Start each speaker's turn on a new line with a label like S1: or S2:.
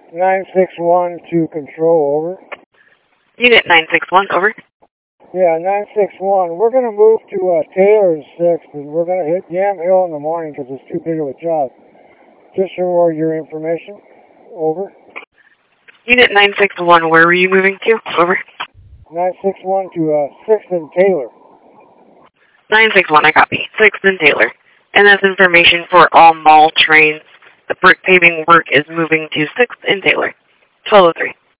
S1: 961 to control, over.
S2: Unit 961, over.
S1: Yeah, 961. We're going to move to Taylor's 6th, and we're going to hit Yam Hill in the morning because it's too big of a job. Just for your information, over.
S2: Unit 961, where were you moving to? Over.
S1: 961 to 6th and Taylor.
S2: 961, I copy. 6th and Taylor. And that's information for all mall trains. The brick paving work is moving to 6th and Taylor. 1203.